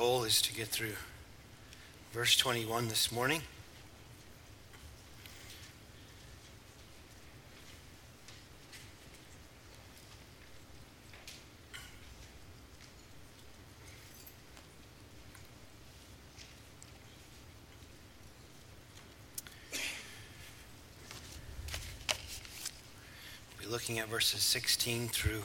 goal is to get through verse 21 this morning. We'll be looking at verses 16 through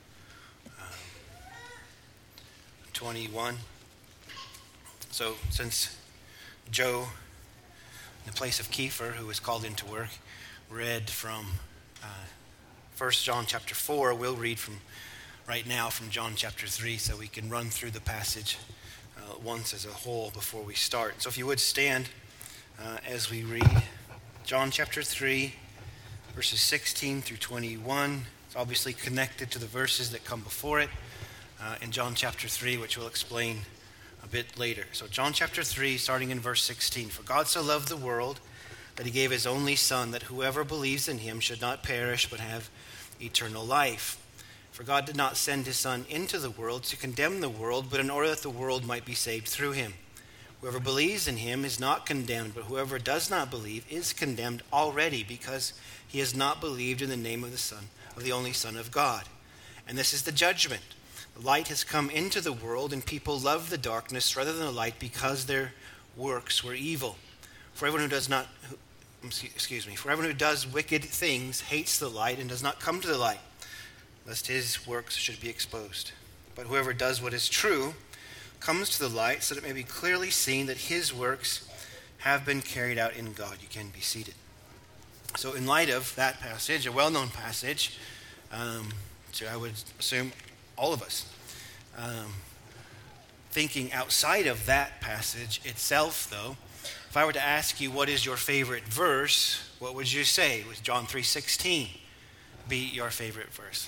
21. So since Joe, in the place of Kiefer, who was called into work, read from 1 John chapter 4, we'll read from right now from John chapter 3 so we can run through the passage once as a whole before we start. So if you would stand as we read John chapter 3, verses 16 through 21. It's obviously connected to the verses that come before it in John chapter 3, which we'll explain a bit later. So John chapter 3, starting in verse 16. For God so loved the world that he gave his only Son, that whoever believes in him should not perish but have eternal life. For God did not send his Son into the world to condemn the world, but in order that the world might be saved through him. Whoever believes in him is not condemned, but whoever does not believe is condemned already, because he has not believed in the name of the Son, of the only Son of God. And this is the judgment. The light has come into the world, and people love the darkness rather than the light, because their works were evil. For everyone who does wicked things hates the light and does not come to the light, lest his works should be exposed. But whoever does what is true comes to the light, so that it may be clearly seen that his works have been carried out in God. You can be seated. So in light of that passage, a well-known passage, so I would assume all of us, thinking outside of that passage itself, though, if I were to ask you what is your favorite verse, what would you say? Would John 3:16 be your favorite verse?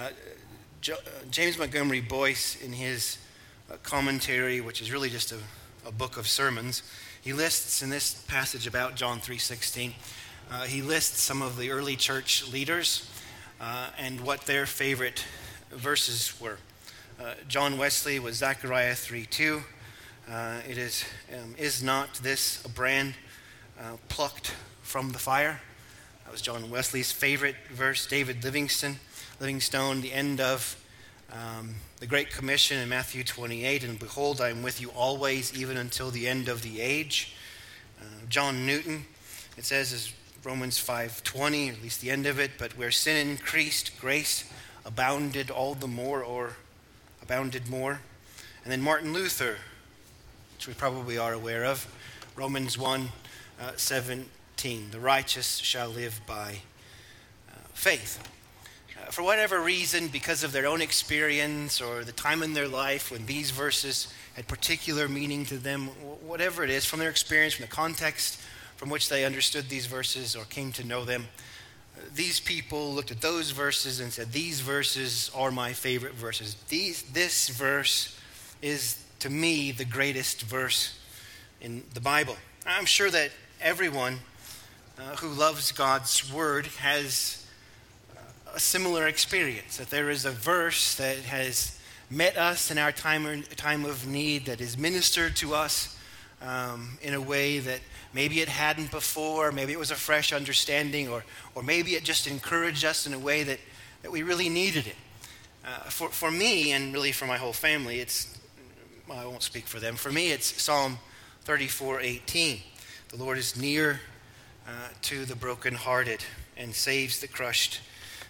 James Montgomery Boyce, in his commentary, which is really just a book of sermons, he lists in this passage about John 3:16, he lists some of the early church leaders and what their favorite verses were. John Wesley was Zechariah 3:2. It is not this a brand plucked from the fire? That was John Wesley's favorite verse. David Livingstone, the end of the Great Commission in Matthew 28, and behold, I am with you always, even until the end of the age. John Newton, it says, is Romans 5:20, or at least the end of it, but where sin increased, grace abounded all the more, or abounded more. And then Martin Luther, which we probably are aware of, Romans 1:17, the righteous shall live by faith. For whatever reason, because of their own experience or the time in their life when these verses had particular meaning to them, whatever it is, from their experience, from the context from which they understood these verses or came to know them, these people looked at those verses and said, these verses are my favorite verses. This verse is, to me, the greatest verse in the Bible. I'm sure that everyone who loves God's word has a similar experience, that there is a verse that has met us in our time of need, that is ministered to us in a way that maybe it hadn't before, maybe it was a fresh understanding, or maybe it just encouraged us in a way that we really needed it. For me, and really for my whole family, I won't speak for them. For me, it's Psalm 34:18. The Lord is near to the brokenhearted and saves the crushed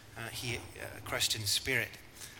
in spirit.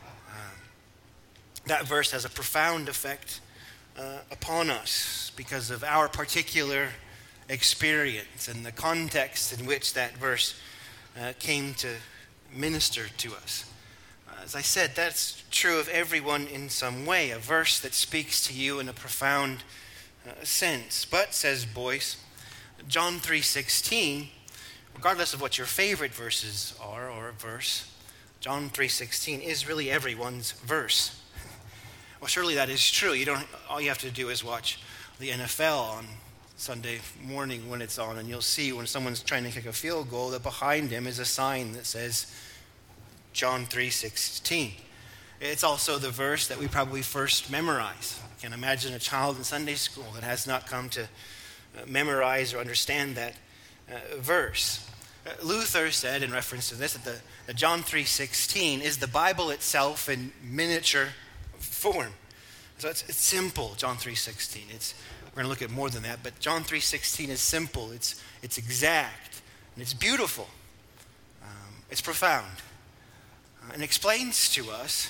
That verse has a profound effect upon us because of our particular experience and the context in which that verse came to minister to us. As I said, that's true of everyone in some way, a verse that speaks to you in a profound sense. But, says Boyce, John 3:16, regardless of what your favorite verses are or a verse, John 3:16 is really everyone's verse. Well, surely that is true. All you have to do is watch the NFL on Sunday morning when it's on, and you'll see when someone's trying to kick a field goal that behind him is a sign that says John 3:16. It's also the verse that we probably first memorize. I can imagine a child in Sunday school that has not come to memorize or understand that verse. Luther said in reference to this that John 3:16 is the Bible itself in miniature form. So it's simple, John 3:16. We're going to look at more than that, but John 3:16 is simple. It's exact, and it's beautiful. It's profound, and explains to us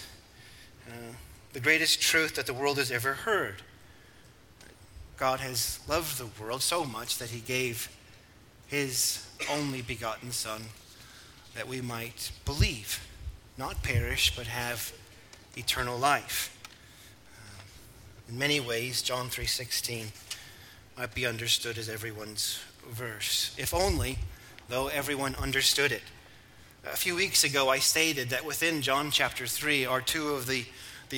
the greatest truth that the world has ever heard. God has loved the world so much that he gave his only begotten Son that we might believe, not perish, but have eternal life. In many ways, John 3:16 might be understood as everyone's verse, if only, though, everyone understood it. A few weeks ago, I stated that within John chapter 3 are two of the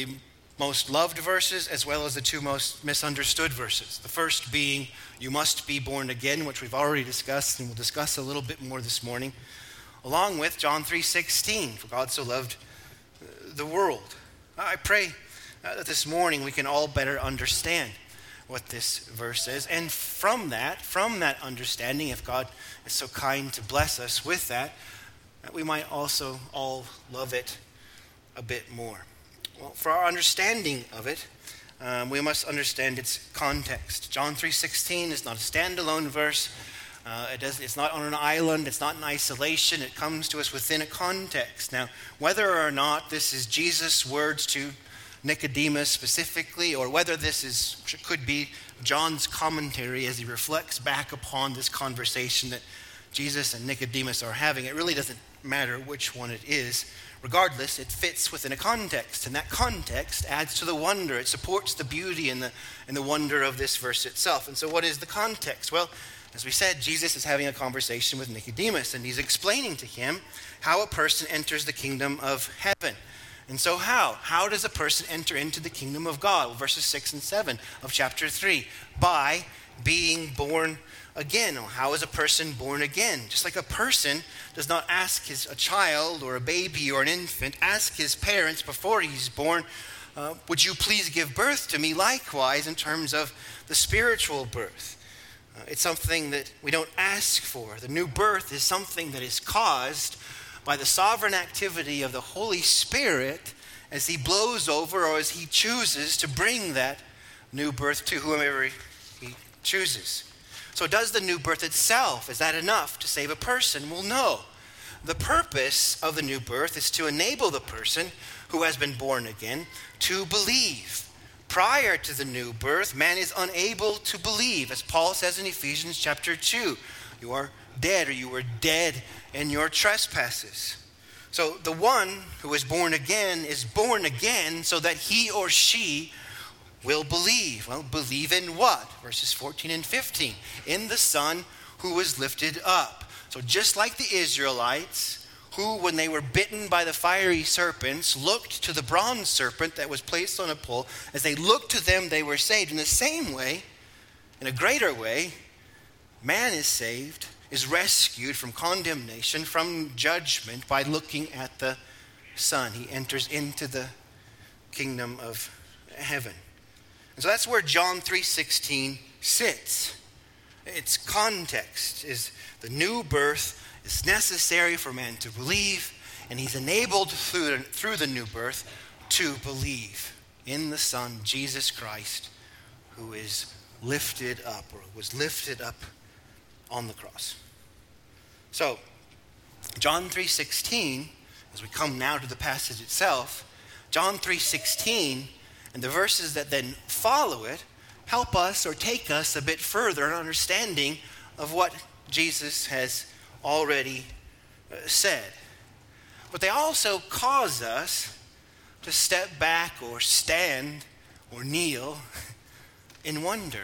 most loved verses as well as the two most misunderstood verses. The first being, you must be born again, which we've already discussed and we'll discuss a little bit more this morning, along with John 3:16, for God so loved the world. I pray that this morning we can all better understand what this verse is. And from that understanding, if God is so kind to bless us with that, we might also all love it a bit more. Well, for our understanding of it, we must understand its context. John 3:16 is not a standalone verse. It's not on an island. It's not in isolation. It comes to us within a context. Now, whether or not this is Jesus' words to Nicodemus specifically, or whether this could be John's commentary as he reflects back upon this conversation that Jesus and Nicodemus are having, it really doesn't matter which one it is. Regardless, it fits within a context, and that context adds to the wonder. It supports the beauty and the wonder of this verse itself. And so what is the context? Well, as we said, Jesus is having a conversation with Nicodemus, and he's explaining to him how a person enters the kingdom of heaven. And so how? How does a person enter into the kingdom of God? Well, verses 6 and 7 of chapter 3. By being born again. How is a person born again? Just like a person does not ask a child or a baby or an infant, ask his parents before he's born, would you please give birth to me? Likewise, in terms of the spiritual birth. It's something that we don't ask for. The new birth is something that is caused by the sovereign activity of the Holy Spirit as he blows over or as he chooses to bring that new birth to whomever he chooses. So does the new birth itself, is that enough to save a person? Well, no. The purpose of the new birth is to enable the person who has been born again to believe. Prior to the new birth, man is unable to believe. As Paul says in Ephesians chapter 2, you are dead, or you were dead in your trespasses. So the one who is born again so that he or she will believe. Well, believe in what? Verses 14 and 15. In the Son who was lifted up. So just like the Israelites, who, when they were bitten by the fiery serpents, looked to the bronze serpent that was placed on a pole. As they looked to them, they were saved. In the same way, in a greater way, man is saved, is rescued from condemnation, from judgment by looking at the Son. He enters into the kingdom of heaven. And so that's where John 3:16 sits. Its context is the new birth is necessary for man to believe, and he's enabled through the new birth to believe in the Son, Jesus Christ, who is lifted up, or was lifted up on the cross. So, John 3:16, as we come now to the passage itself, John 3:16 and the verses that then follow it help us or take us a bit further in understanding of what Jesus has already said. But they also cause us to step back or stand or kneel in wonder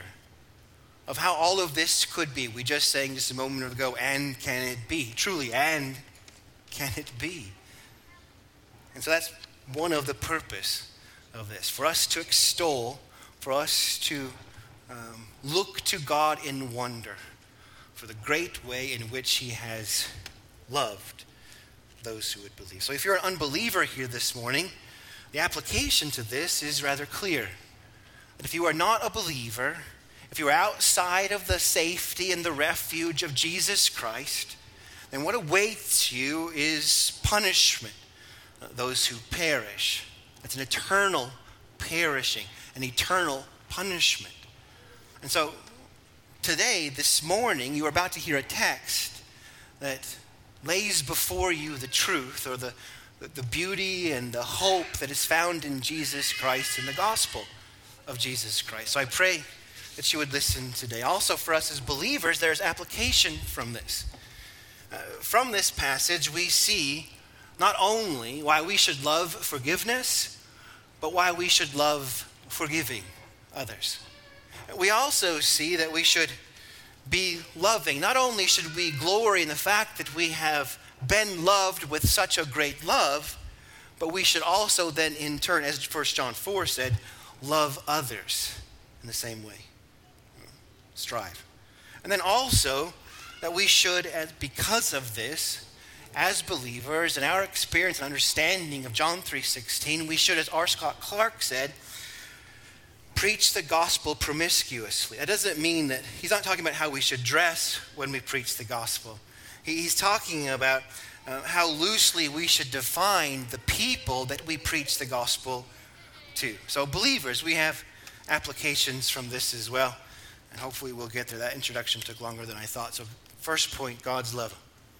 of how all of this could be. We just sang just a moment ago, and can it be? Truly, and can it be? And so that's one of the purpose of this, for us to extol, for us to look to God in wonder for the great way in which he has loved those who would believe. So if you're an unbeliever here this morning, the application to this is rather clear. That if you are not a believer, if you are outside of the safety and the refuge of Jesus Christ, then what awaits you is punishment. Those who perish. That's an eternal perishing, an eternal punishment. And so today, this morning, you are about to hear a text that lays before you the truth or the beauty and the hope that is found in Jesus Christ, in the gospel of Jesus Christ. So I pray that you would listen today. Also for us as believers, there's application from this. From this passage, we see not only why we should love forgiveness, but why we should love forgiving others. We also see that we should be loving. Not only should we glory in the fact that we have been loved with such a great love, but we should also then in turn, as 1 John 4 said, love others in the same way. Strive. And then also that we should, because of this, as believers, in our experience and understanding of John 3:16, we should, as R. Scott Clark said, preach the gospel promiscuously. That doesn't mean that, he's not talking about how we should dress when we preach the gospel. He's talking about how loosely we should define the people that we preach the gospel to. So believers, we have applications from this as well. And hopefully we'll get there. That introduction took longer than I thought. So first point, God's love.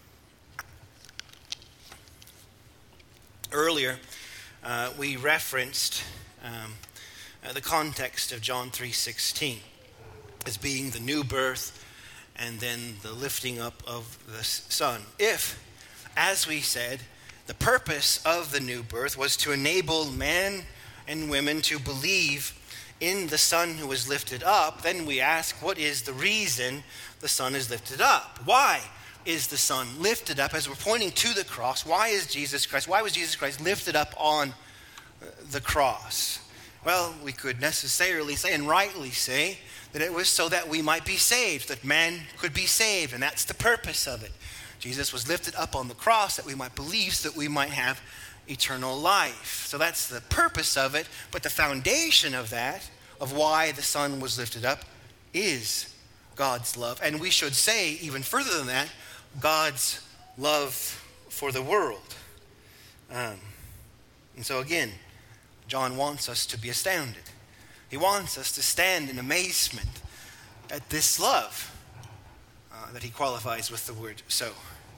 Earlier, we referenced the context of John 3:16 as being the new birth and then the lifting up of the Son. If, as we said, the purpose of the new birth was to enable men and women to believe in the Son who was lifted up, then we ask, what is the reason the Son is lifted up? Why is the Son lifted up? As we're pointing to the cross, why was Jesus Christ lifted up on the cross? Well, we could necessarily say, and rightly say, that it was so that we might be saved, that man could be saved, and that's the purpose of it. Jesus was lifted up on the cross that we might believe, so that we might have eternal life. So that's the purpose of it, but the foundation of that, of why the Son was lifted up, is God's love. And we should say, even further than that, God's love for the world. And so again, John wants us to be astounded. He wants us to stand in amazement at this love that he qualifies with the word so.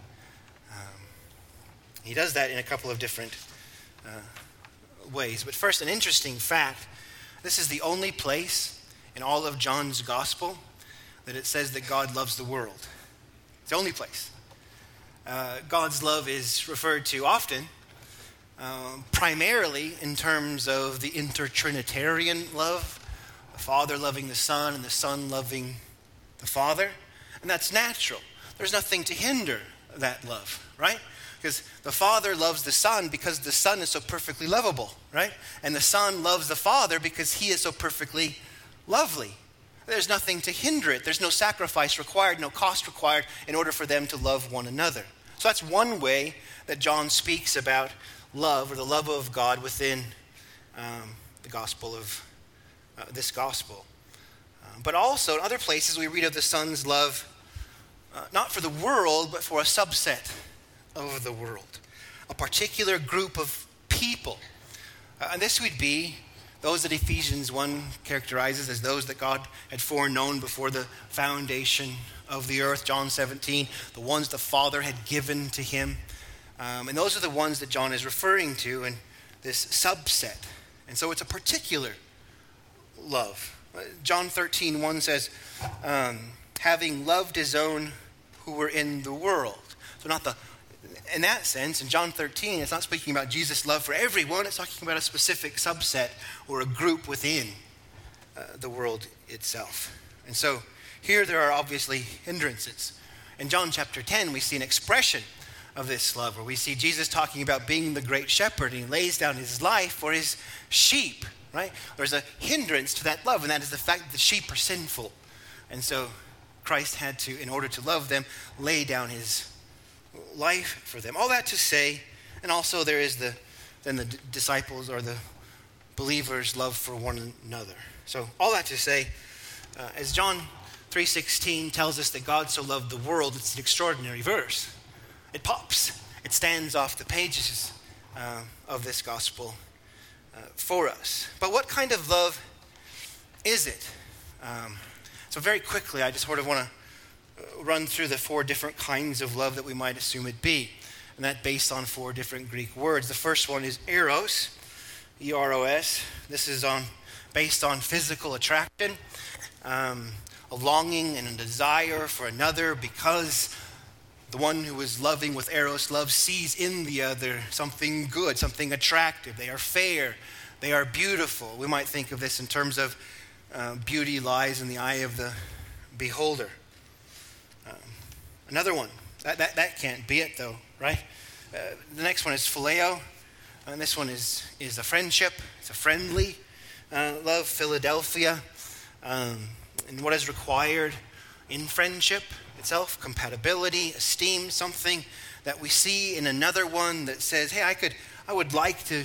He does that in a couple of different ways. But first, an interesting fact. This is the only place in all of John's gospel that it says that God loves the world. It's the only place. God's love is referred to often, primarily in terms of the intertrinitarian love, the Father loving the Son and the Son loving the Father. And that's natural. There's nothing to hinder that love, right? Because the Father loves the Son because the Son is so perfectly lovable, right? And the Son loves the Father because he is so perfectly lovely. There's nothing to hinder it. There's no sacrifice required, no cost required in order for them to love one another. So that's one way that John speaks about love, or the love of God within the gospel of this gospel. But also in other places we read of the Son's love, not for the world, but for a subset of the world, a particular group of people. And this would be those that Ephesians 1 characterizes as those that God had foreknown before the foundation of the earth. John 17, the ones the Father had given to him. And those are the ones that John is referring to in this subset. And so it's a particular love. John 13:1 says, having loved his own who were in the world. So in that sense, in John 13, it's not speaking about Jesus' love for everyone. It's talking about a specific subset or a group within the world itself. And so here there are obviously hindrances. In John chapter 10, we see an expression of this love, where we see Jesus talking about being the great shepherd, and he lays down his life for his sheep, right? There's a hindrance to that love, and that is the fact that the sheep are sinful. And so Christ had to, in order to love them, lay down his life for them. All that to say, and also there is the than the disciples or the believers' love for one another. So all that to say, as John 3:16 tells us that God so loved the world, it's an extraordinary verse. It pops. It stands off the pages of this gospel for us. But what kind of love is it? So very quickly, I just sort of want to run through the 4 different kinds of love that we might assume it be. And that's based on 4 different Greek words. The first one is eros, E-R-O-S. This is based on physical attraction, a longing and a desire for another because the one who is loving with eros love sees in the other something good, something attractive. They are fair. They are beautiful. We might think of this in terms of beauty lies in the eye of the beholder. Another one. That can't be it, though, right? The next one is phileo. And this one is a friendship. It's a friendly love, Philadelphia. And what is required in friendship itself, compatibility, esteem, something that we see in another one that says, hey, I would like to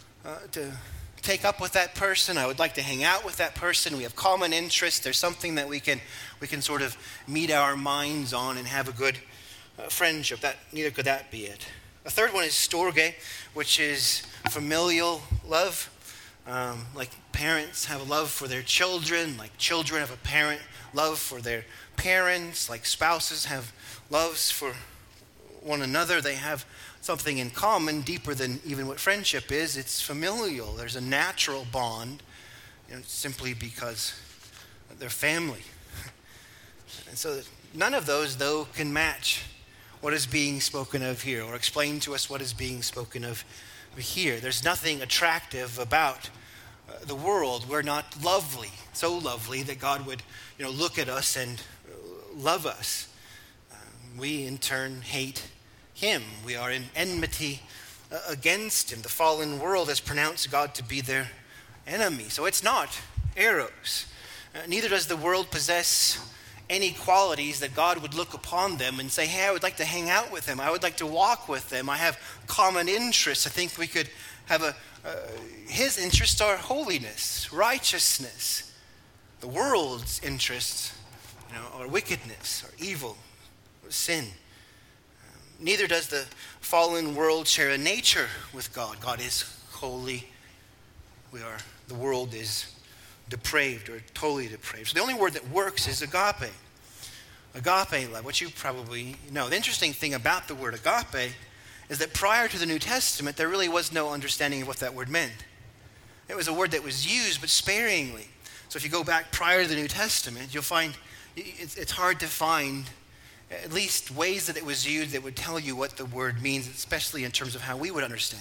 take up with that person. I would like to hang out with that person. We have common interests. There's something that we can sort of meet our minds on and have a good friendship. Neither could that be it. A third one is storge, which is familial love. Like parents have a love for their children, like children have a parent love for their parents, like spouses have loves for one another. They have something in common deeper than even what friendship is. It's familial. There's a natural bond, simply because they're family. And so none of those, though, can match what is being spoken of here or explain to us what is being spoken of here. There's nothing attractive about the world. We're not lovely, so lovely that God would look at us and love us. We in turn hate him. We are in enmity against him. The fallen world has pronounced God to be their enemy. So it's not eros. Neither does the world possess any qualities that God would look upon them and say, hey, I would like to hang out with them. I would like to walk with them. I have common interests. I think we could have his interests are holiness, righteousness. The world's interests, are wickedness, or evil, or sin. Neither does the fallen world share a nature with God. God is holy. The world is depraved or totally depraved. So the only word that works is agape. Agape love, which you probably know. The interesting thing about the word agape is that prior to the New Testament, there really was no understanding of what that word meant. It was a word that was used, but sparingly. So if you go back prior to the New Testament, you'll find it's hard to find at least ways that it was used that would tell you what the word means, especially in terms of how we would understand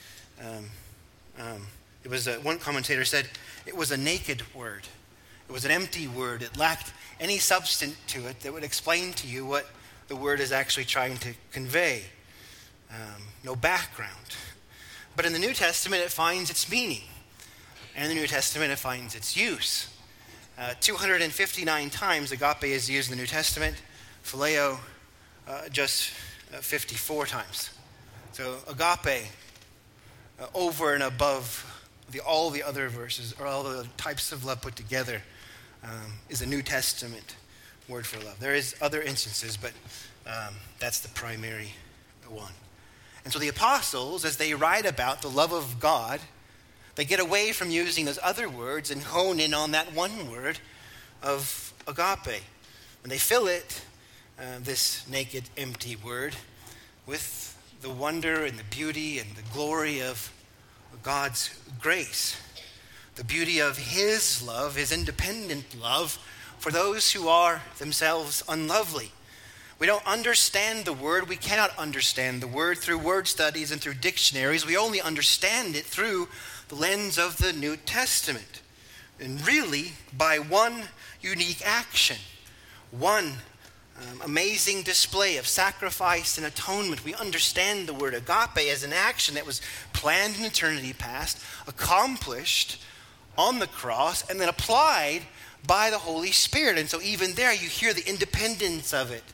it. It was one commentator said it was a naked word. It was an empty word. It lacked any substance to it that would explain to you what the word is actually trying to convey. No background. But in the New Testament, it finds its meaning. And in the New Testament, it finds its use. 259 times agape is used in the New Testament. Phileo, just 54 times. So agape, over and above all the other verses, or all the types of love put together, is a New Testament word for love. There is other instances, but that's the primary one. And so the apostles, as they write about the love of God, they get away from using those other words and hone in on that one word of agape. And they fill it, this naked, empty word, with the wonder and the beauty and the glory of God's grace. The beauty of his love, his independent love for those who are themselves unlovely. We don't understand the word. We cannot understand the word through word studies and through dictionaries. We only understand it through the lens of the New Testament. And really, by one unique action, one amazing display of sacrifice and atonement. We understand the word agape as an action that was planned in eternity past, accomplished on the cross, and then applied by the Holy Spirit. And so even there you hear the independence of it.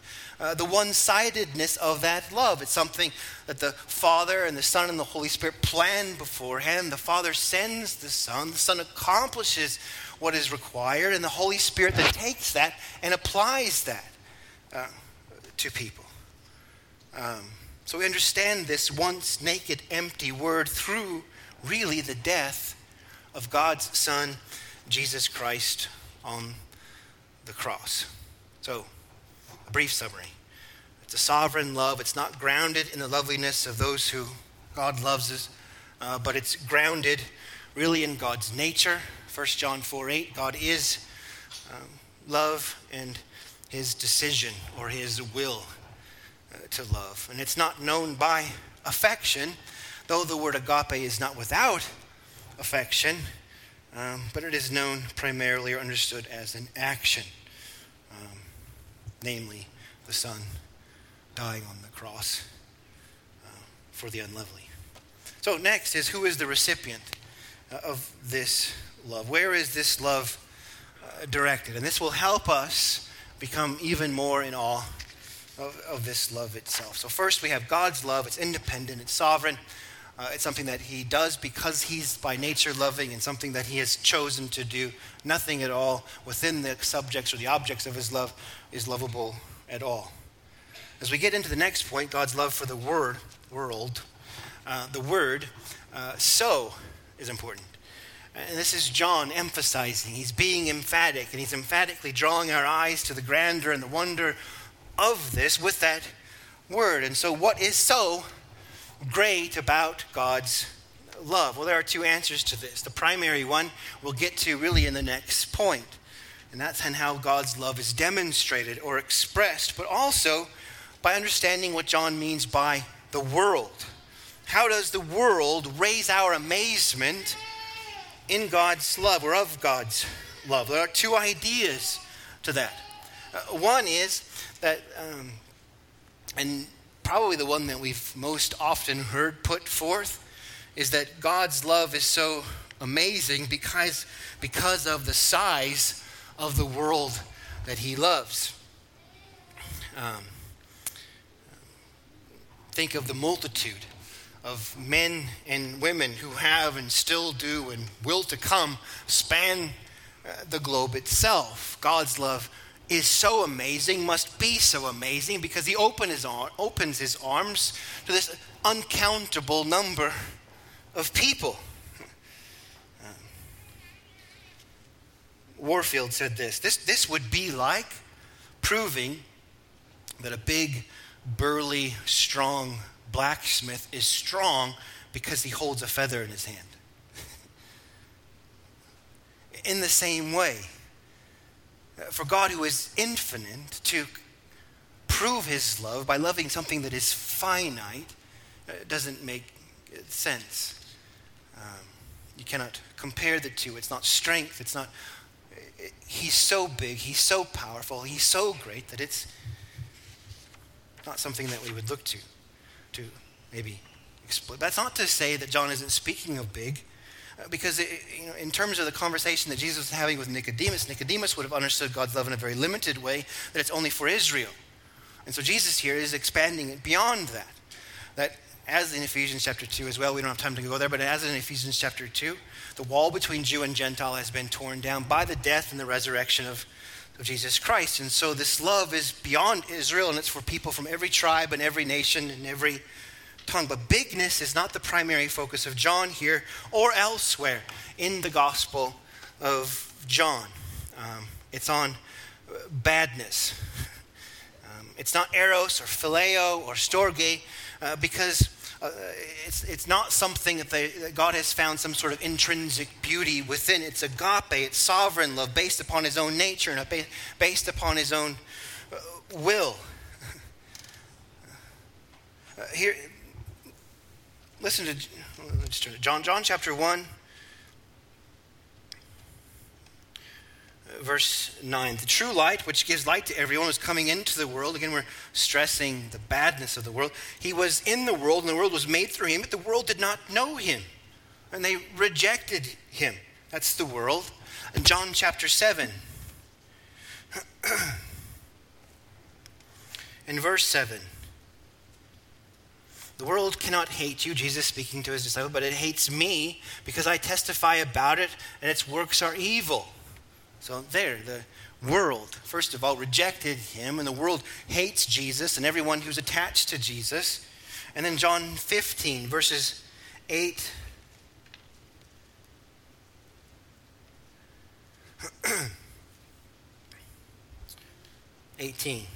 the one-sidedness of that love. It's something that the Father and the Son and the Holy Spirit planned beforehand. The Father sends the Son accomplishes what is required, and the Holy Spirit then takes that and applies that to people. So we understand this once naked, empty word through really the death of God's Son, Jesus Christ, on the cross. So, a brief summary. It's a sovereign love. It's not grounded in the loveliness of those who God loves us, but it's grounded really in God's nature. 1 John 4:8, God is love, and his decision or his will to love. And it's not known by affection, though the word agape is not without affection, but it is known primarily or understood as an action, namely the Son dying on the cross for the unlovely. So next is, who is the recipient of this love? Where is this love directed? And this will help us become even more in awe of this love itself. So first we have God's love. It's independent, it's sovereign. It's something that he does because he's by nature loving, and something that he has chosen to do. Nothing at all within the subjects or the objects of his love is lovable at all. As we get into the next point, God's love for the world, the word so is important. And this is John emphasizing. He's being emphatic, and he's emphatically drawing our eyes to the grandeur and the wonder of this with that word. And so what is so great about God's love? Well, there are two answers to this. The primary one we'll get to really in the next point. And that's in how God's love is demonstrated or expressed, but also by understanding what John means by the world. How does the world raise our amazement in God's love or of God's love? There are two ideas to that. One is that, and probably the one that we've most often heard put forth, is that God's love is so amazing because of the size of the world that he loves. Think of the multitude of men and women who have and still do and will to come span the globe itself. God's love is so amazing, must be so amazing, because he opens his arms to this uncountable number of people. Warfield said this would be like proving that a big, burly, strong blacksmith is strong because he holds a feather in his hand. In the same way, for God, who is infinite, to prove his love by loving something that is finite doesn't make sense. You cannot compare the two. It's not strength. It's not. He's so big. He's so powerful. He's so great that it's not something that we would look to maybe explain. That's not to say that John isn't speaking of big. Because in terms of the conversation that Jesus was having with Nicodemus would have understood God's love in a very limited way, that it's only for Israel. And so Jesus here is expanding it beyond that. That as in Ephesians chapter 2 as well, we don't have time to go there, but as in Ephesians chapter 2, the wall between Jew and Gentile has been torn down by the death and the resurrection of Jesus Christ. And so this love is beyond Israel, and it's for people from every tribe and every nation and every tongue. But bigness is not the primary focus of John here or elsewhere in the Gospel of John. It's on badness. It's not eros or phileo or storge, because it's not something that God has found some sort of intrinsic beauty within. It's agape, it's sovereign love based upon his own nature and based upon his own will. Here, listen to John chapter 1, verse 9. The true light, which gives light to everyone, was coming into the world. Again, we're stressing the badness of the world. He was in the world, and the world was made through him, but the world did not know him, and they rejected him. That's the world. In John chapter 7, In verse 7, the world cannot hate you, Jesus speaking to his disciples, but it hates me because I testify about it and its works are evil. So there, the world, first of all, rejected him, and the world hates Jesus and everyone who's attached to Jesus. And then John 15, verses 8 18.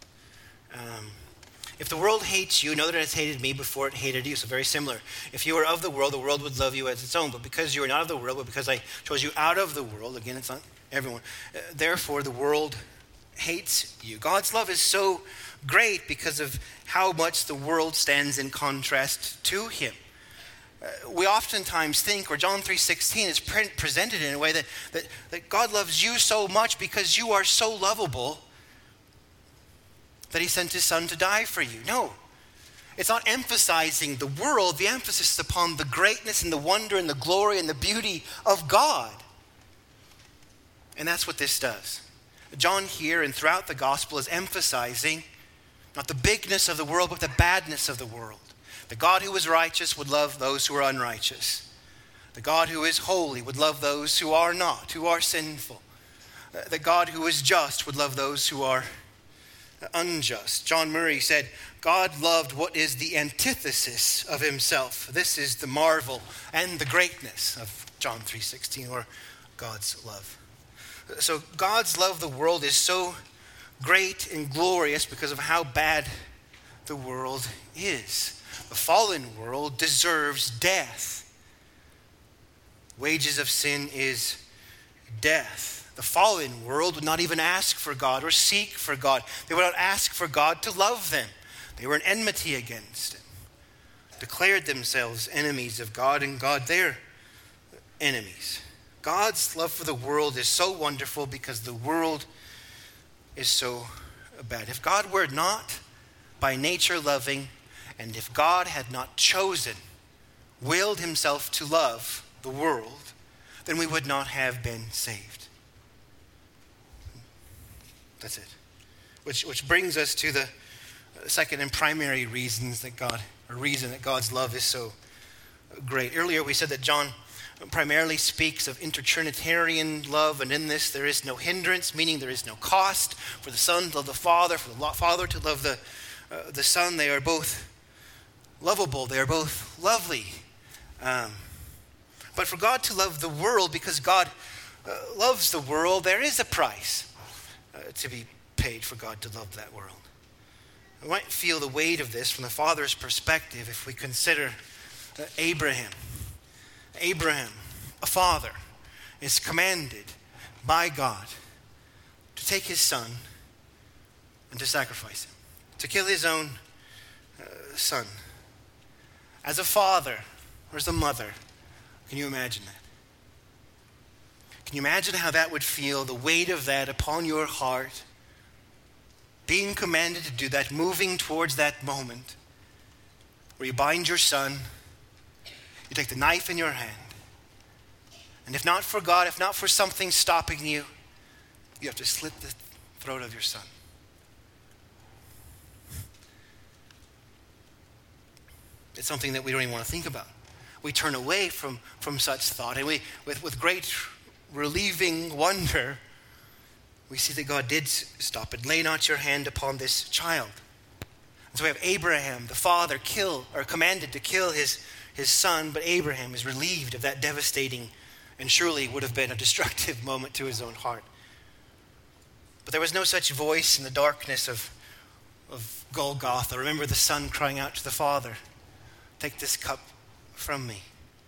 If the world hates you, know that it has hated me before it hated you. So very similar. If you were of the world would love you as its own. But because you are not of the world, but because I chose you out of the world, again, it's not everyone. Therefore, the world hates you. God's love is so great because of how much the world stands in contrast to him. We oftentimes think, or John 3:16 is presented in a way that God loves you so much because you are so lovable that he sent his son to die for you. No, it's not emphasizing the world. The emphasis is upon the greatness and the wonder and the glory and the beauty of God. And that's what this does. John here and throughout the gospel is emphasizing not the bigness of the world, but the badness of the world. The God who is righteous would love those who are unrighteous. The God who is holy would love those who are not, who are sinful. The God who is just would love those who are unjust. John Murray said, God loved what is the antithesis of himself. This is the marvel and the greatness of John 3:16, or God's love. So God's love of the world is so great and glorious because of how bad the world is. The fallen world deserves death. Wages of sin is death. The fallen world would not even ask for God or seek for God. They would not ask for God to love them. They were in enmity against him, declared themselves enemies of God and God their enemies. God's love for the world is so wonderful because the world is so bad. If God were not by nature loving, and if God had not chosen, willed himself to love the world, then we would not have been saved. That's it. Which brings us to the second and primary reason that God's love is so great. Earlier we said that John primarily speaks of intertrinitarian love, and in this there is no hindrance, meaning there is no cost for the Son to love the Father, for the Father to love the Son. They are both lovable. They are both lovely. But for God to love the world, because God loves the world, there is a price to be paid for God to love that world. We might feel the weight of this from the Father's perspective if we consider Abraham. Abraham, a father, is commanded by God to take his son and to sacrifice him, to kill his own son. As a father or as a mother, can you imagine that? Can you imagine how that would feel, the weight of that upon your heart, being commanded to do that, moving towards that moment where you bind your son, you take the knife in your hand, and if not for God, if not for something stopping you, you have to slit the throat of your son. It's something that we don't even want to think about. We turn away from such thought, and we, with great relieving wonder, we see that God did stop it. Lay not your hand upon this child. And so we have Abraham, the father, commanded to kill his son, but Abraham is relieved of that devastating and surely would have been a destructive moment to his own heart. But there was no such voice in the darkness of Golgotha. Remember the son crying out to the Father, "Take this cup from me."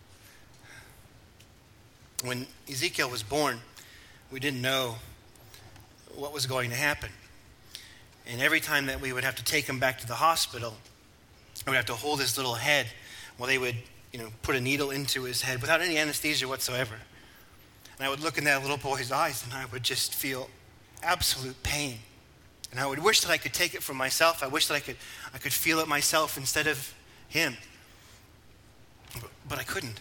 When Ezekiel was born, we didn't know what was going to happen. And every time that we would have to take him back to the hospital, we would have to hold his little head while they would, put a needle into his head without any anesthesia whatsoever. And I would look in that little boy's eyes and I would just feel absolute pain. And I would wish that I could take it from myself. I wish that I could feel it myself instead of him. But I couldn't.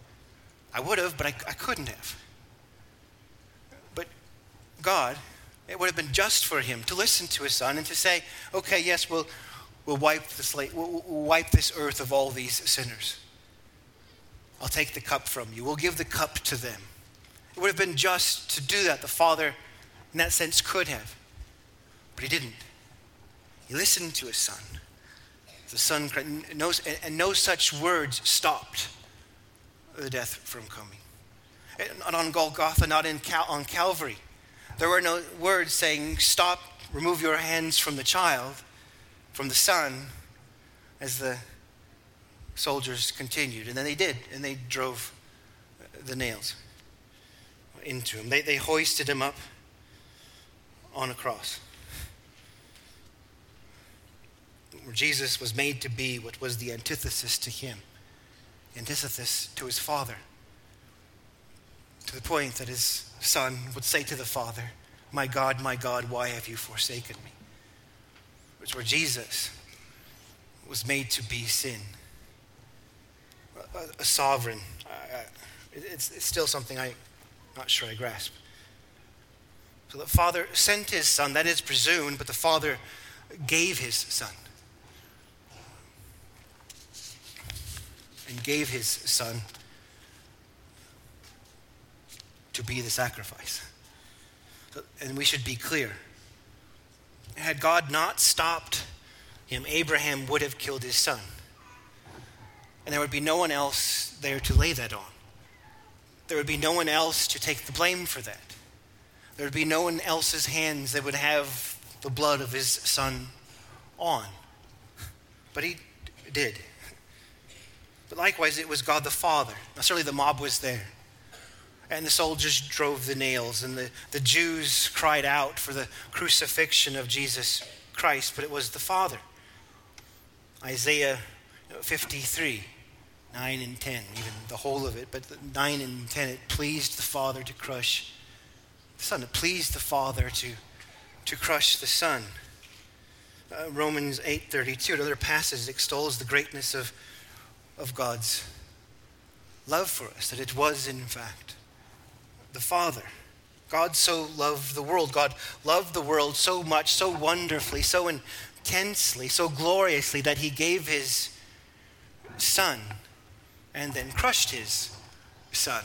I would have, but I couldn't have. But God, It would have been just for him to listen to his son and to say, okay, yes, we'll wipe the slate, we'll wipe this earth of all these sinners. I'll take the cup from you. We'll give the cup to them. It would have been just to do that. The Father, in that sense, could have. But he didn't. He listened to his son. The son cried, and no such words stopped the death from coming. Not on Golgotha, not on Calvary. There were no words saying, stop, remove your hands from the child, from the son, as the soldiers continued. And then they did, and they drove the nails into him. They hoisted him up on a cross, where Jesus was made to be what was the antithesis to him, antithesis to his Father, to the point that his son would say to the Father, my God, why have you forsaken me? Which where Jesus was made to be sin, a sovereign. It's still something I'm not sure I grasp. So the Father sent his son, that is presumed, but the Father gave his son. And gave his son to be the sacrifice. And we should be clear. Had God not stopped him, Abraham would have killed his son. And there would be no one else there to lay that on. There would be no one else to take the blame for that. There would be no one else's hands that would have the blood of his son on. But he did. But likewise, it was God the Father. Now, certainly the mob was there. And the soldiers drove the nails. And the Jews cried out for the crucifixion of Jesus Christ. But it was the Father. Isaiah 53, 9 and 10, even the whole of it. But 9 and 10, it pleased the Father to crush the Son. It pleased the Father to crush the Son. Romans 8:32, another passage extols the greatness of God's love for us, that it was in fact the Father. God so loved the world. God loved the world so much, so wonderfully, so intensely, so gloriously that he gave his Son and then crushed his Son,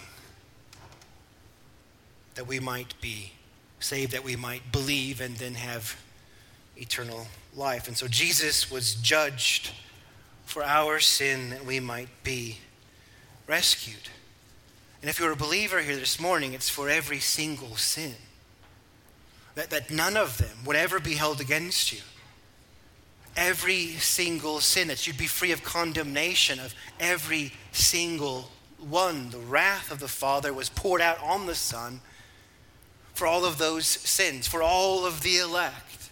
that we might be saved, that we might believe and then have eternal life. And so Jesus was judged for our sin that we might be rescued. And if you're a believer here this morning, it's for every single sin. That none of them would ever be held against you. Every single sin, that you'd be free of condemnation of every single one. The wrath of the Father was poured out on the Son for all of those sins, for all of the elect.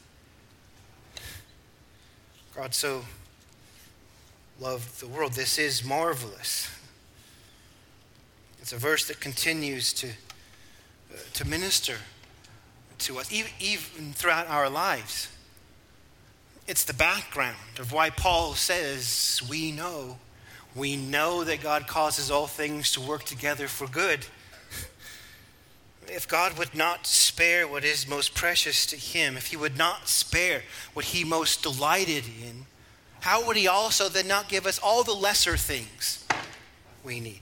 God so loved the world. This is marvelous. It's a verse that continues to minister to us, even throughout our lives. It's the background of why Paul says, we know that God causes all things to work together for good. If God would not spare what is most precious to him, if he would not spare what he most delighted in, how would he also then not give us all the lesser things we need?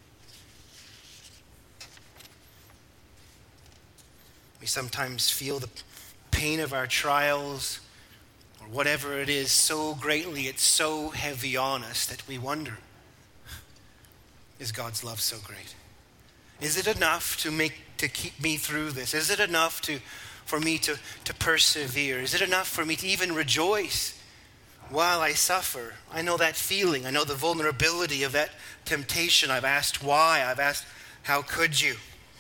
We sometimes feel the pain of our trials or whatever it is so greatly, it's so heavy on us that we wonder, is God's love so great? Is it enough to keep me through this? Is it enough for me to persevere? Is it enough for me to even rejoice while I suffer? I know that feeling. I know the vulnerability of that temptation. I've asked why. I've asked, how could you?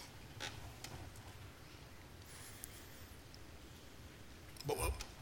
But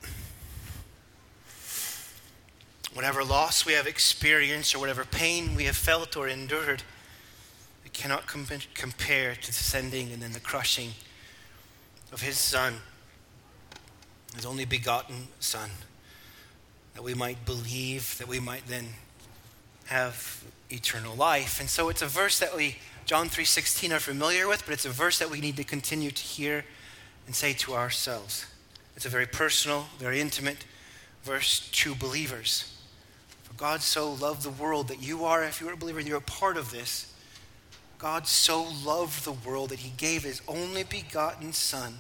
whatever loss we have experienced or whatever pain we have felt or endured, it cannot compare to the sending and then the crushing of his Son, his only begotten Son, that we might believe, that we might then have eternal life. And so it's a verse that we, John 3:16, are familiar with, but it's a verse that we need to continue to hear and say to ourselves. It's a very personal, very intimate verse to believers. For God so loved the world that you are, if you're a believer and you're a part of this, God so loved the world that he gave his only begotten Son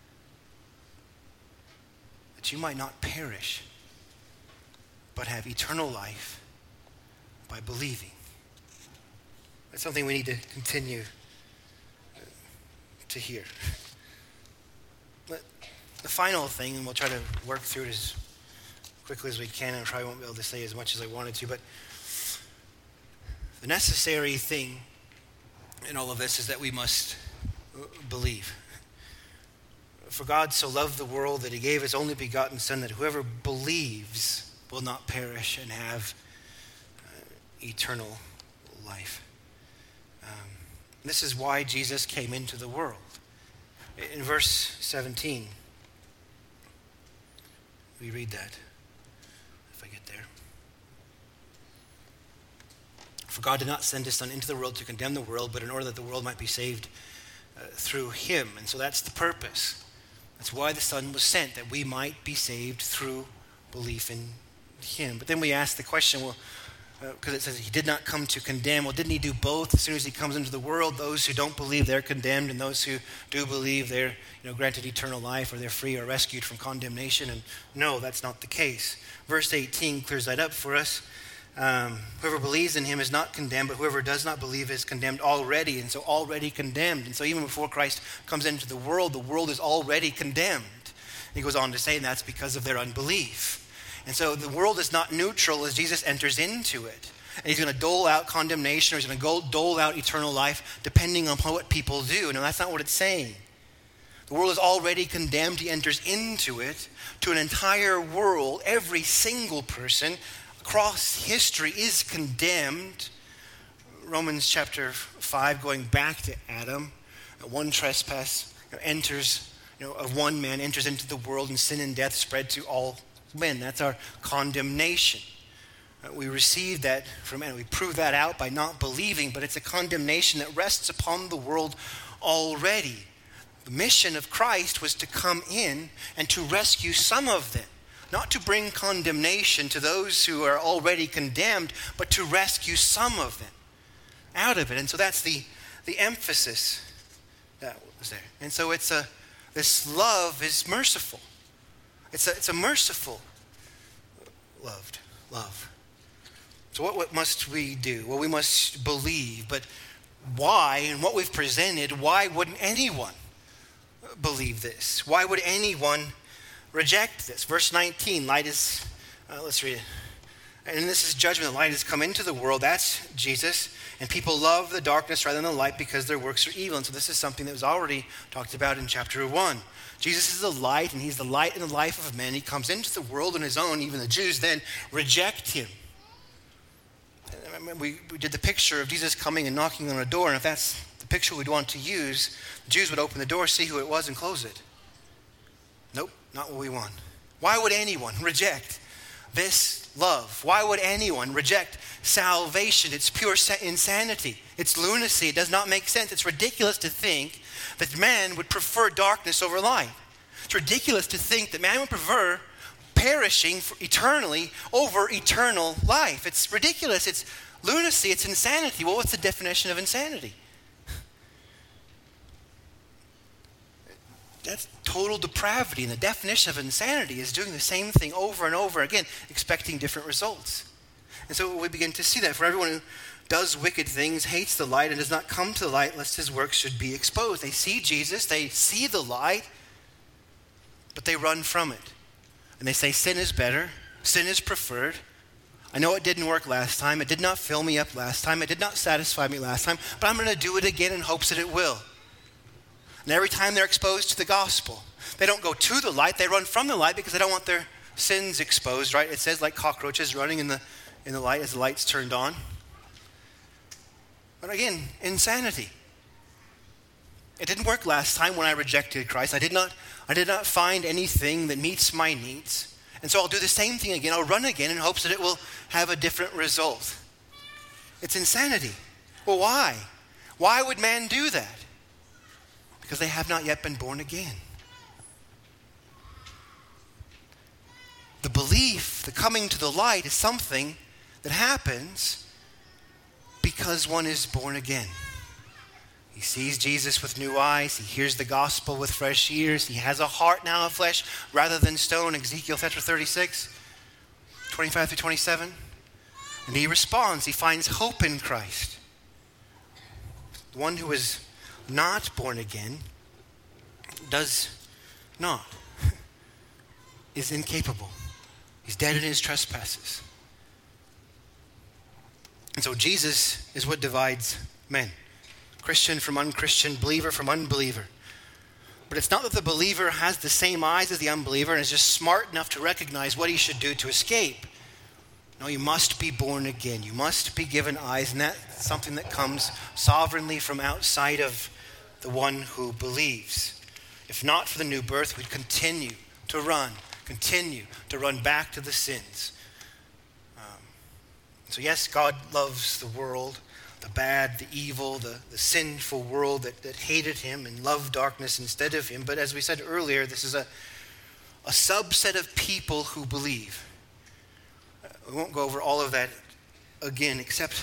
that you might not perish, but have eternal life by believing. That's something we need to continue to hear. But the final thing, and we'll try to work through it as quickly as we can, and I probably won't be able to say as much as I wanted to, but the necessary thing in all of this is that we must believe. For God so loved the world that he gave his only begotten Son, that whoever believes will not perish and have eternal life. This is why Jesus came into the world. In verse 17, we read that, if I get there. For God did not send his Son into the world to condemn the world, but in order that the world might be saved through him. And so that's the purpose. That's why the Son was sent, that we might be saved through belief in him. But then we ask the question, well, because it says he did not come to condemn. Well, didn't he do both? As soon as he comes into the world, those who don't believe, they're condemned, and those who do believe, they're granted eternal life, or they're free or rescued from condemnation. And no, that's not the case. Verse 18 clears that up for us. Whoever believes in him is not condemned, but whoever does not believe is condemned already, and so already condemned. And so even before Christ comes into the world is already condemned. And he goes on to say, and that's because of their unbelief. And so the world is not neutral as Jesus enters into it. And he's going to dole out condemnation, or he's going to dole out eternal life depending on what people do. No, that's not what it's saying. The world is already condemned. He enters into it to an entire world. Every single person across history is condemned. Romans chapter 5, going back to Adam, one trespass enters, of one man enters into the world, and sin and death spread to all men. That's our condemnation. We receive that from man. We prove that out by not believing, but it's a condemnation that rests upon the world already. The mission of Christ was to come in and to rescue some of them. Not to bring condemnation to those who are already condemned, but to rescue some of them out of it. And so that's the emphasis that was there. And so this love is merciful. It's a merciful love. So what must we do? Well, we must believe. But why, and what we've presented, why wouldn't anyone believe this? Why would anyone reject this? Verse 19, light is, let's read it. And this is judgment. The light has come into the world. That's Jesus. And people love the darkness rather than the light because their works are evil. And so this is something that was already talked about in chapter 1. Jesus is the light, and he's the light in the life of men. He comes into the world on his own. Even the Jews then reject him. We did the picture of Jesus coming and knocking on a door. And if that's the picture we'd want to use, the Jews would open the door, see who it was, and close it. Nope, not what we want. Why would anyone reject this love? Why would anyone reject salvation? It's pure insanity. It's lunacy. It does not make sense. It's ridiculous to think that man would prefer darkness over light. It's ridiculous to think that man would prefer perishing eternally over eternal life. It's ridiculous. It's lunacy. It's insanity. Well, what's the definition of insanity? That's total depravity. And the definition of insanity is doing the same thing over and over again, expecting different results. And so we begin to see that. For everyone who does wicked things, hates the light, and does not come to the light, lest his works should be exposed. They see Jesus, they see the light, but they run from it. And they say, sin is better, sin is preferred. I know it didn't work last time, it did not fill me up last time, it did not satisfy me last time, but I'm going to do it again in hopes that it will. And every time they're exposed to the gospel, they don't go to the light, they run from the light because they don't want their sins exposed, right? It says like cockroaches running in the light as the light's turned on. But again, insanity. It didn't work last time when I rejected Christ. I did not find anything that meets my needs. And so I'll do the same thing again. I'll run again in hopes that it will have a different result. It's insanity. Well, why? Why would man do that? Because they have not yet been born again. belief, the coming to the light, is something that happens because one is born again. He sees Jesus with new eyes. He hears the gospel with fresh ears. He has a heart now of flesh rather than stone, Ezekiel chapter 36, 25 through 27. And he responds. He finds hope in Christ. The one who is not born again does not, is incapable. He's dead in his trespasses. And so Jesus is what divides men. Christian from unchristian, believer from unbeliever. But it's not that the believer has the same eyes as the unbeliever and is just smart enough to recognize what he should do to escape. No, you must be born again. You must be given eyes, and that's something that comes sovereignly from outside of the one who believes. If not for the new birth, we'd continue to run back to the sins. So yes, God loves the world, the bad, the evil, the sinful world that hated him and loved darkness instead of him. But as we said earlier, this is a subset of people who believe. We won't go over all of that again, except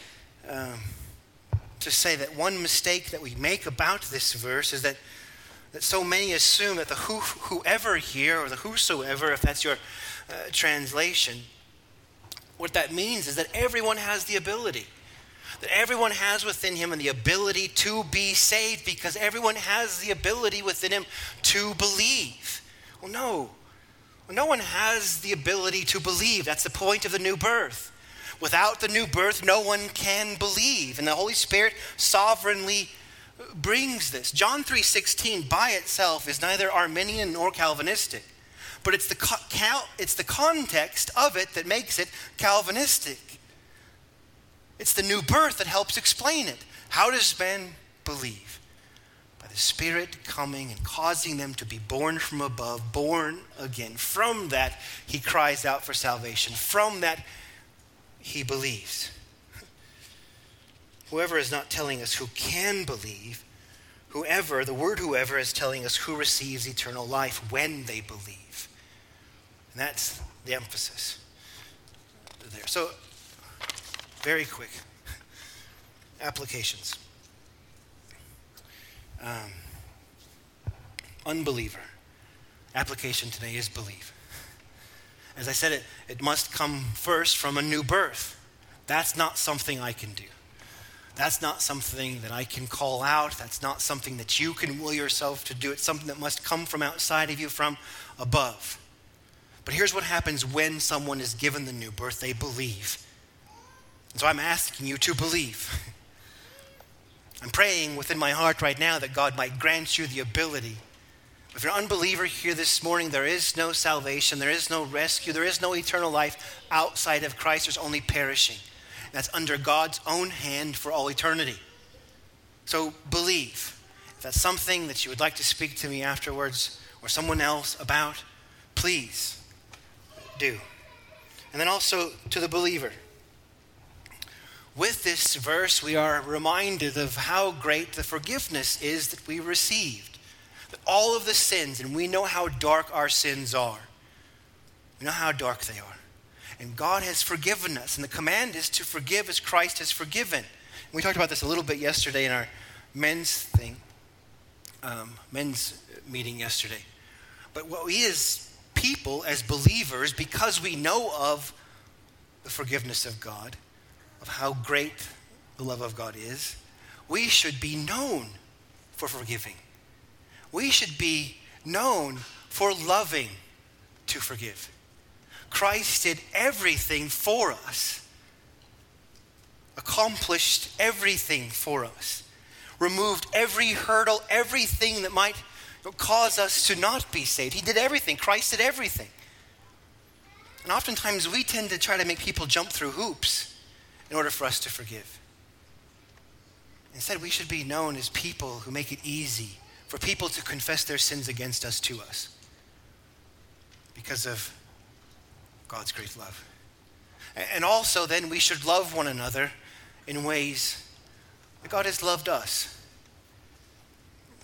to say that one mistake that we make about this verse is that so many assume that the whoever here, or the whosoever, if that's your translation, what that means is that everyone has the ability. That everyone has within him the ability to be saved because everyone has the ability within him to believe. Well, no. No one has the ability to believe. That's the point of the new birth. Without the new birth, no one can believe. And the Holy Spirit sovereignly brings this. John 3:16 by itself is neither Arminian nor Calvinistic. But it's the context of it that makes it Calvinistic. It's the new birth that helps explain it. How does man believe? By the Spirit coming and causing them to be born from above, born again. From that, he cries out for salvation. From that, he believes. Whoever is not telling us who can believe. Whoever, the word whoever, is telling us who receives eternal life when they believe. And that's the emphasis there. So, very quick applications. Unbeliever. Application today is believe. As I said, it must come first from a new birth. That's not something I can do. That's not something that I can call out. That's not something that you can will yourself to do. It's something that must come from outside of you, from above. But here's what happens when someone is given the new birth. They believe. And so I'm asking you to believe. I'm praying within my heart right now that God might grant you the ability. If you're an unbeliever here this morning, there is no salvation, there is no rescue, there is no eternal life outside of Christ. There's only perishing. That's under God's own hand for all eternity. So believe. If that's something that you would like to speak to me afterwards or someone else about, please do. And then also to the believer. With this verse, we are reminded of how great the forgiveness is that we received. That all of the sins, and we know how dark our sins are. We know how dark they are. And God has forgiven us. And the command is to forgive as Christ has forgiven. And we talked about this a little bit yesterday in our men's meeting yesterday. But what we as people, as believers, because we know of the forgiveness of God, of how great the love of God is, we should be known for forgiving. We should be known for loving to forgive. Christ did everything for us, accomplished everything for us, removed every hurdle, everything that might cause us to not be saved. He did everything. Christ did everything. And oftentimes we tend to try to make people jump through hoops in order for us to forgive. Instead, we should be known as people who make it easy for people to confess their sins against us to us because of God's great love. And also then we should love one another in ways that God has loved us.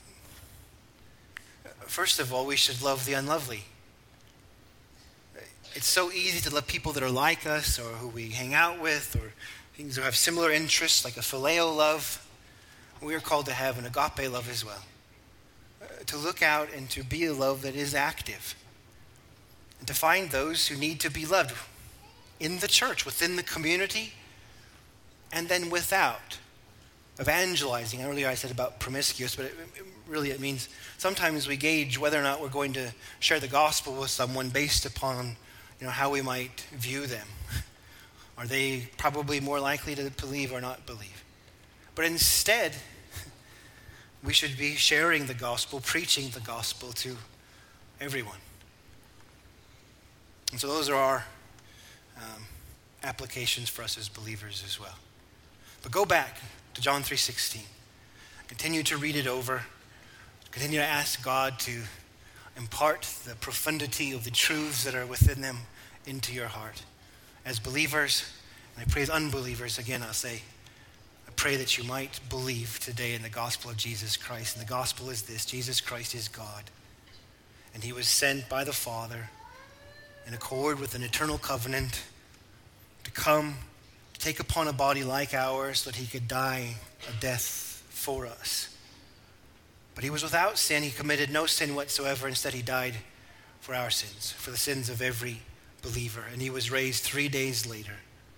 First of all, we should love the unlovely. It's so easy to love people that are like us or who we hang out with or things who have similar interests, like a phileo love. We are called to have an agape love as well. To look out and to be a love that is active. And to find those who need to be loved in the church, within the community, and then without. Evangelizing. Earlier I said about promiscuous, but it means sometimes we gauge whether or not we're going to share the gospel with someone based upon how we might view them. Are they probably more likely to believe or not believe? But instead, we should be sharing the gospel, preaching the gospel to everyone. And so those are our applications for us as believers as well. But go back to John 3:16. Continue to read it over. Continue to ask God to impart the profundity of the truths that are within them into your heart. As believers, and I pray as unbelievers, again I'll say, I pray that you might believe today in the gospel of Jesus Christ. And the gospel is this: Jesus Christ is God. And he was sent by the Father in accord with an eternal covenant to come, to take upon a body like ours so that he could die a death for us. But he was without sin. He committed no sin whatsoever. Instead, he died for our sins, for the sins of every believer. And he was raised 3 days later.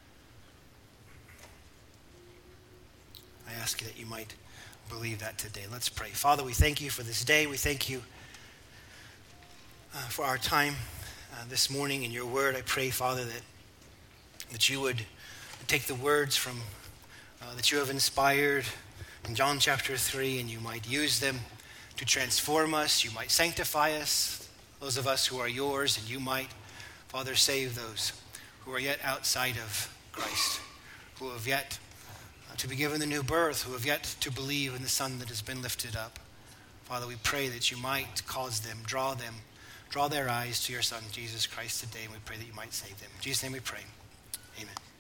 I ask you that you might believe that today. Let's pray. Father, we thank you for this day. We thank you for our time this morning in your word. I pray, Father, that you would take the words from that you have inspired in John chapter 3, and you might use them to transform us. You might sanctify us, those of us who are yours, and you might, Father, save those who are yet outside of Christ, who have yet to be given the new birth, who have yet to believe in the Son that has been lifted up. Father, we pray that you might cause them, draw their eyes to your Son, Jesus Christ, today, and we pray that you might save them. In Jesus' name we pray. Amen.